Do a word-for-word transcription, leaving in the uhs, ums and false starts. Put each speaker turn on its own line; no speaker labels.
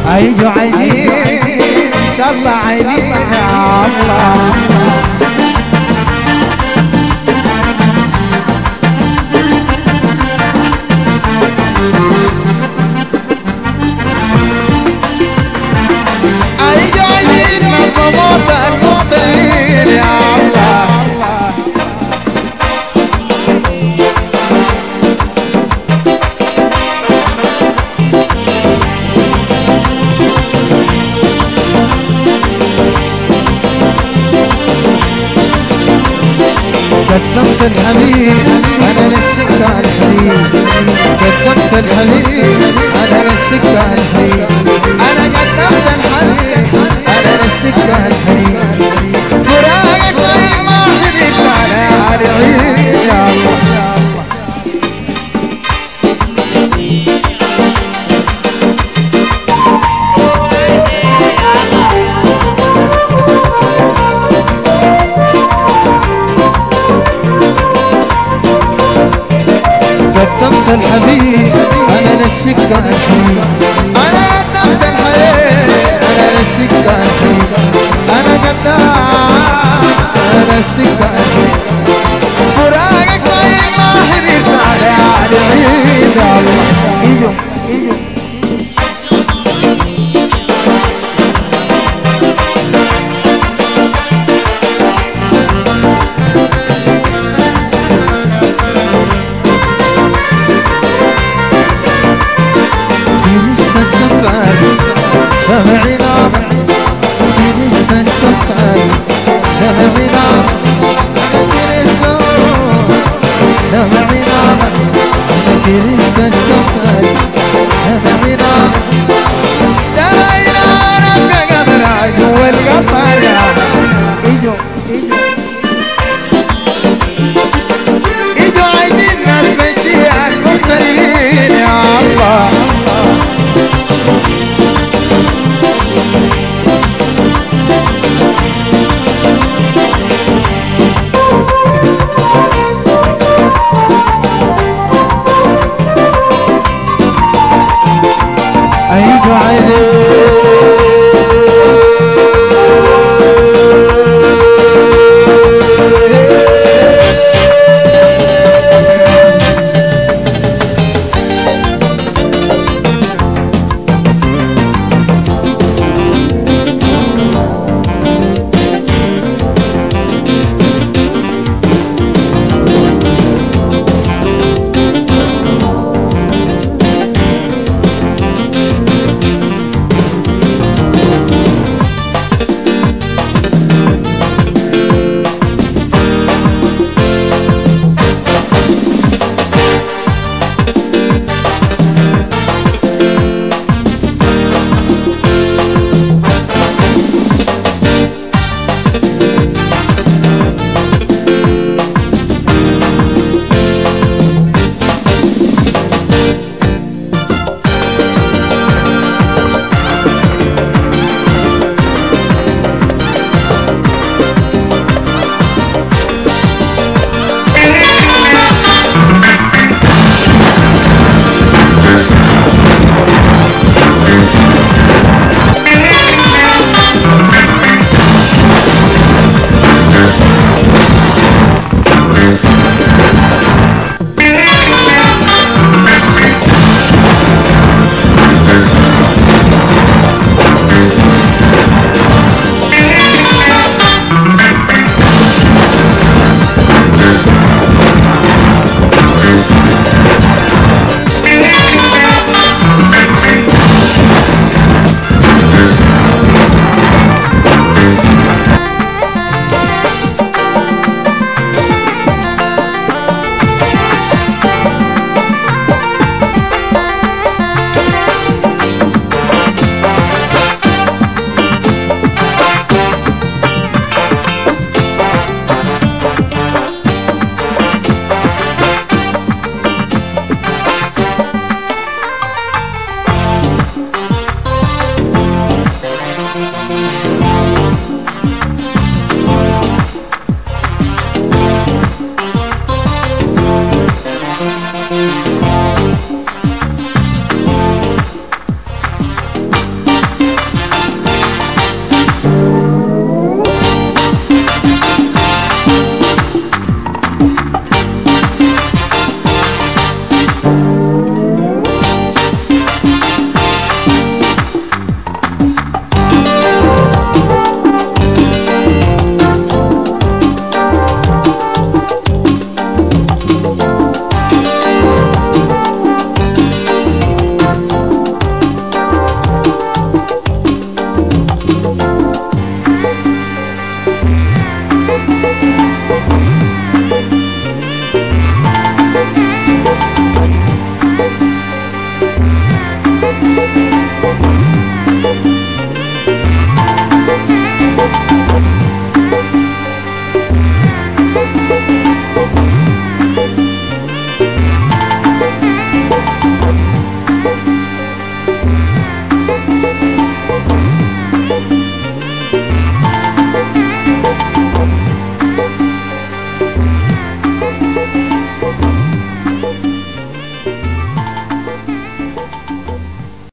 ايجوا عينين ان شاء الله عينين يا الله. ايجوا عينين مظبوط المبطلين يا الله. قدمت الحبيب انا للسكة الحريم، قدمت الحبيب انا للسكة الحريم، انا قدمت الحبيب انا للسكة الحريم. فراقك طيب ما حدك على العين يا الله. قدمت الحبيب انا للسكة الحبيب، انا قدمت الحبيب انا للسكة الحبيب، انا قدمت انا للسكة الحبيب. فراقك طيب ما حبيت على العين يا الله. ايوه ايوه دمعنا كرهت السفر، دمعنا كرهت دمعنا كرهت السفر، دمعنا دمعنا ربك قبرها جوا القطر. ايجو ايجو ايجو عايزين ناس مشيئة مغتربين يا الله. ايجوا عيني